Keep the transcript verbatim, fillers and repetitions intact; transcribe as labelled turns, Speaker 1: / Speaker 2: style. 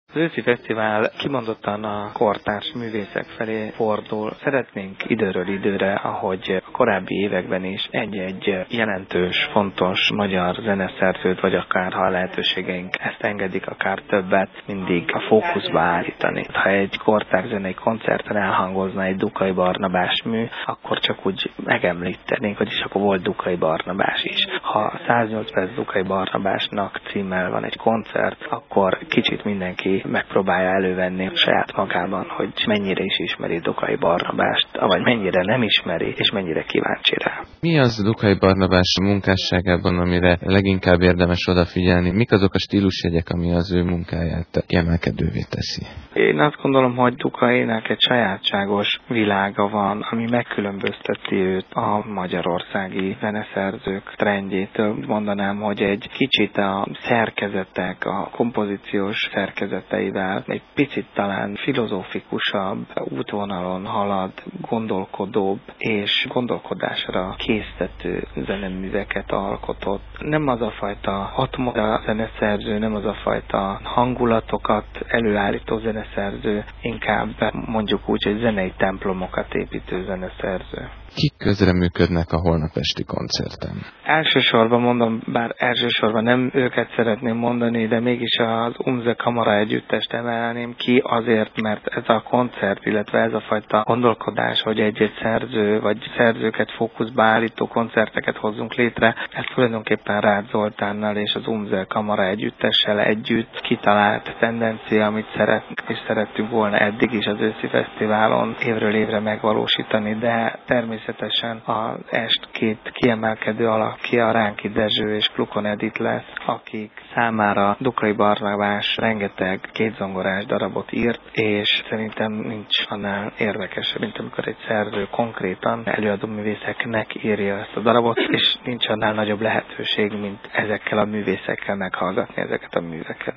Speaker 1: Az őszi fesztivál kimondottan a kortárs művészek felé fordul. Szeretnénk időről időre, ahogy a korábbi években is egy-egy jelentős, fontos magyar zeneszerzőt, vagy akár ha a lehetőségeink ezt engedik, akár többet, mindig a fókuszba állítani. Ha egy kortárs zenei koncerten elhangozna egy Dukai Barnabás mű, akkor csak úgy megemlítenénk, hogy is akkor volt Dukai Barnabás is. Ha száznyolc perc Dukai Barnabásnak címmel van egy koncert, akkor kicsit mindenki megpróbálja elővenni saját magában, hogy mennyire is ismeri Dukai Barnabást, vagy mennyire nem ismeri, és mennyire kíváncsi rá.
Speaker 2: Mi az Dukai Barnabás munkásságában, amire leginkább érdemes odafigyelni? Mik azok a stílusjegyek, ami az ő munkáját kiemelkedővé teszi?
Speaker 1: Én azt gondolom, hogy Dukainak egy sajátságos világa van, ami megkülönbözteti őt a magyarországi zeneszerzők trendjétől. Mondanám, hogy egy kicsit a szerkezetek, a kompozíciós szerkezeteivel egy picit talán filozófikusabb útvonalon halad, gondolkodóbb és gondolkodásra késztető zeneműveket alkotott. Nem az a fajta atmoszféra zeneszerző, nem az a fajta hangulatokat előállító zeneszerző, inkább mondjuk úgy, hogy zenei templomokat építő zeneszerző.
Speaker 2: Kik közreműködnek a holnap esti koncerten?
Speaker 1: Elsősorban mondom, bár elsősorban nem őket szeretném mondani, de mégis az Umze Kamara együttest emelném ki azért, mert ez a koncert, illetve ez a fajta gondolkodás, hogy egy-egy szerző vagy szerzőket fókuszba állító koncerteket hozzunk létre, ez tulajdonképpen Rácz Zoltánnal és az Umze Kamara együttessel együtt kitalált tendencia, amit szeret, és szerettünk volna eddig is az őszi fesztiválon évről évre megvalósítani, de természetesen az est két kiemelkedő alakja, Ránki Dezső és Klukon Edit lesz, akik számára Dukai Barnabás rengeteg kétzongorás darabot írt, és szerintem nincs annál érdekesebb, mint amikor egy szerző konkrétan előadó művészeknek írja ezt a darabot, és nincs annál nagyobb lehetőség, mint ezekkel a művészekkel meghallgatni ezeket a műveket.